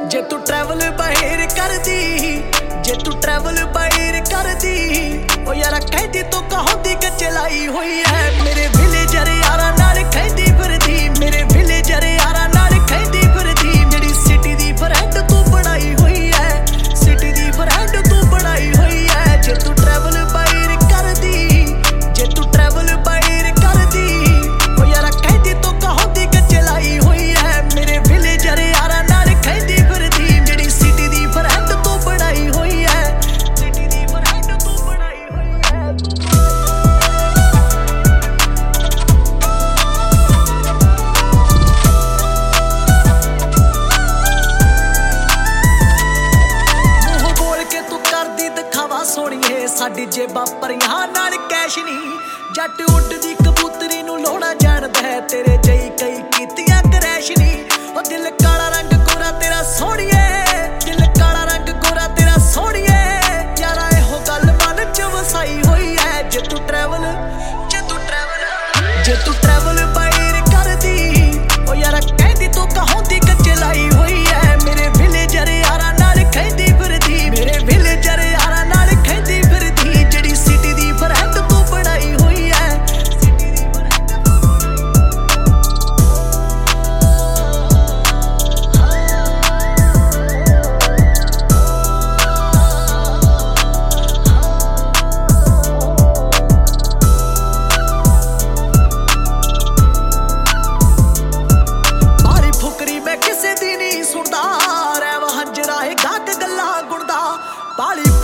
जे तू ट्रैवल बाहर कर दी, जे तू ट्रैवल बाहर कर दी, ओ यारा कहती तो कहती कि चलाई हुई है मेरे विलेजर यारा नाल कहती फिरदी, मेरे विलेजर यारा नाल कहती फिरदी। मेरी सिटी दी फ्रेंड तू बनाई हुई है, सिटी दी फ्रेंड तू बनाई हुई है। जे तू ट्रैवल बाहर कर दी, जे तू ट्रैवल बाहर कर दी, ओ यारा कहती तो कहती कि चलाई हुई है मेरे विलेजर यारा नाल कहती फिरदी। मेरी सिटी दी फ्रेंड तू बनाई हुई है, सिटी दी फ्रेंड तू बनाई हुई है। मुंह बोल के तू करदी दिखावा सोहणीए, साडी जेबां भरियां नाल कैश नहीं। जट उड्डदी कबूतरी नूं लोड़ा जानदा है, तेरे जई कई कीतियां क्रैश नहीं। ओ दिल काला रंग गोरा तेरा सोहणीए, दिल काला रंग गोरा तेरा सोहणीए, यारा इहो गल मन च वसाई होई है। जे तू ट्रैवल, जे तू ट्रैवल, जे तू ट्रैवल बाहर कर दी, ओ यारा कहदी तो कहती कि चलाई हुई है मेरे विलेजर यारा नाल कहदी फिरदी, मेरे विलेजर यारा नाल कहदी फिरदी। जेड़ी सिटी दी फ्रेंड तू बनाई हुई है, सिटी दी फ्रेंड तू मारी फुकरी मैं किसे दी नहीं सुनदा, रैवा हंजरा है गाक गल्लां गुणदा। बाली